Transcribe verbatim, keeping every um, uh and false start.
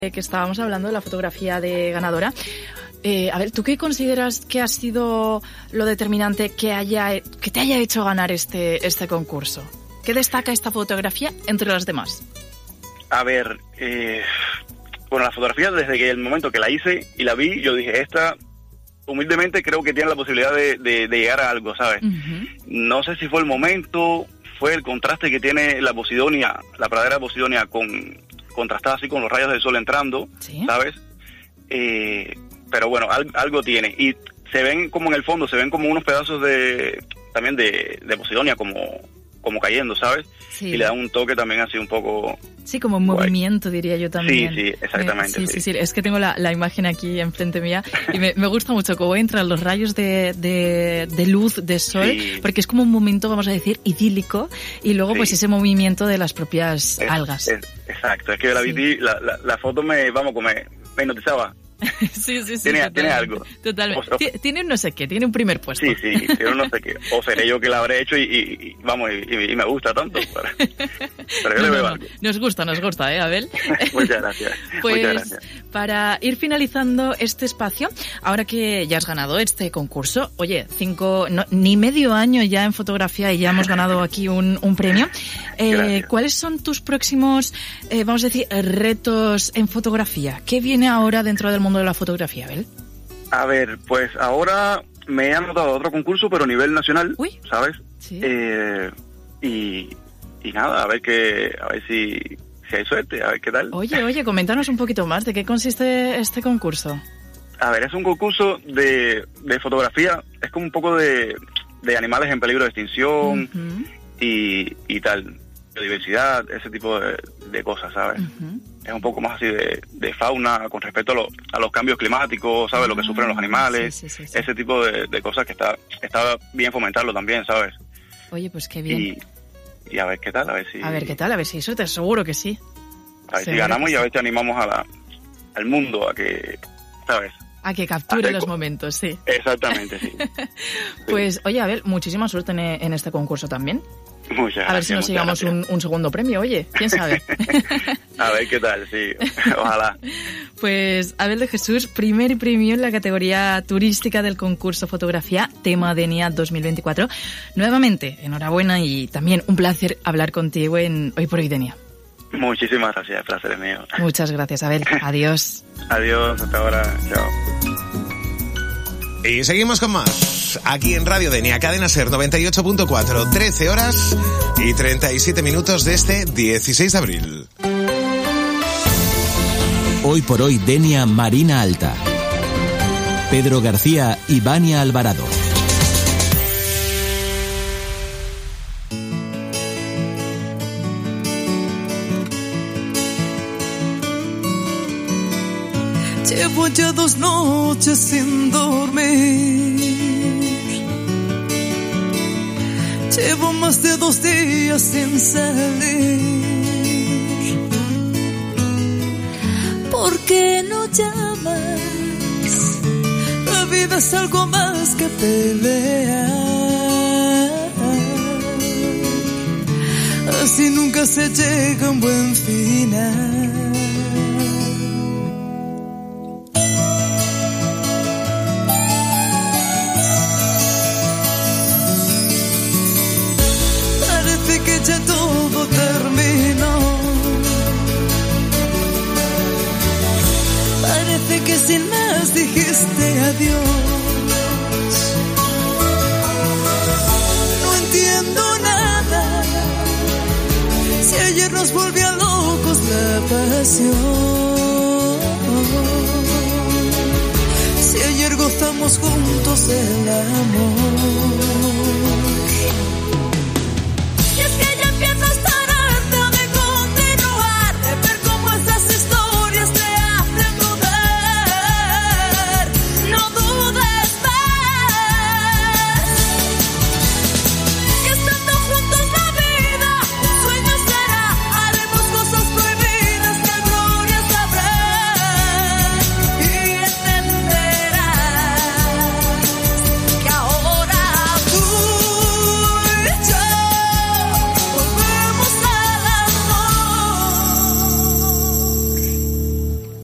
que estábamos hablando de la fotografía de ganadora. Eh, a ver, ¿tú qué consideras que ha sido lo determinante que haya que te haya hecho ganar este este concurso? ¿Qué destaca esta fotografía entre las demás? A ver, eh, bueno, la fotografía desde que el momento que la hice y la vi, yo dije, esta humildemente creo que tiene la posibilidad de, de, de llegar a algo, ¿sabes? Uh-huh. No sé si fue el momento, fue el contraste que tiene la Posidonia, la pradera de Posidonia con contrastada así con los rayos del sol entrando, ¿sí? ¿Sabes? Eh, pero bueno, al, algo tiene. Y se ven como en el fondo, se ven como unos pedazos de también de, de Posidonia como, como cayendo, ¿sabes? Sí. Y le da un toque también así un poco... Sí, como un movimiento, diría yo también. Sí, sí, exactamente. Eh, sí, sí, sí, sí, es que tengo la, la imagen aquí enfrente mía y me, me gusta mucho cómo entran los rayos de, de, de luz, de sol, sí. Porque es como un momento, vamos a decir, idílico, y luego sí. Pues ese movimiento de las propias es, algas. Es, exacto, es que la, sí. la, la, la foto me, vamos, me, me hipnotizaba. Sí, sí, sí. Tiene, tiene algo. Totalmente. O sea, tiene un no sé qué, tiene un primer puesto. Sí, sí, tiene un no sé qué. O seré yo que la habré hecho y, y, y vamos, y, y me gusta tanto. Pero, pero yo no, le veo no, algo. Nos gusta, nos gusta, ¿eh, Abel? Muchas gracias. Pues Muchas gracias. Para ir finalizando este espacio, ahora que ya has ganado este concurso, oye, cinco, no, ni medio año ya en fotografía y ya hemos ganado aquí un, un premio. Eh, ¿Cuáles son tus próximos, eh, vamos a decir, retos en fotografía? ¿Qué viene ahora dentro del mundo de la fotografía, Abel? A ver, pues ahora me he anotado a otro concurso, pero a nivel nacional, Uy. ¿sabes? Sí. Eh, y, y nada, a ver que, a ver si, si hay suerte, a ver qué tal. Oye, oye, coméntanos un poquito más, ¿de qué consiste este concurso? A ver, es un concurso de, de fotografía, es como un poco de, de animales en peligro de extinción uh-huh. y, y tal, biodiversidad, ese tipo de, de cosas, ¿sabes? Uh-huh. Es un poco más así de, de fauna con respecto a, lo, a los cambios climáticos, ¿sabes? Ah, lo que sufren los animales, sí, sí, sí, sí. Ese tipo de, de cosas que está, está bien fomentarlo también, ¿sabes? Oye, pues qué bien. Y, y a ver qué tal, a ver si... A ver qué tal, a ver si eso te aseguro que sí. A ver seguro si ganamos y a ver si animamos a la, al mundo a que, ¿sabes? A que capture a los momentos, sí. Exactamente, sí. Pues, sí. Oye, Abel, muchísima suerte en, en este concurso también. Muchas gracias. A ver si nos llegamos un, un segundo premio, oye, quién sabe. A ver qué tal, sí, ojalá. Pues Abel de Jesús, primer premio en la categoría turística del concurso Fotografía Tema Denia dos mil veinticuatro. Nuevamente, enhorabuena y también un placer hablar contigo en Hoy por Hoy Denia. Muchísimas gracias, el placer es mío. Muchas gracias, Abel. Adiós. Adiós, hasta ahora, chao. Y seguimos con más, aquí en Radio Denia, Cadena Ser noventa y ocho punto cuatro, trece horas y treinta y siete minutos de este dieciséis de abril. Hoy por Hoy Denia, Marina Alta. Pedro García y Vania Alvarado. Llevo ya dos noches sin dormir. Llevo más de dos días sin salir. ¿Por qué no llamas? La vida es algo más que pelear. Así nunca se llega a un buen final. Ya todo terminó. Parece que sin más dijiste adiós. No entiendo nada. Si ayer nos volvía locos la pasión. Si ayer gozamos juntos el amor.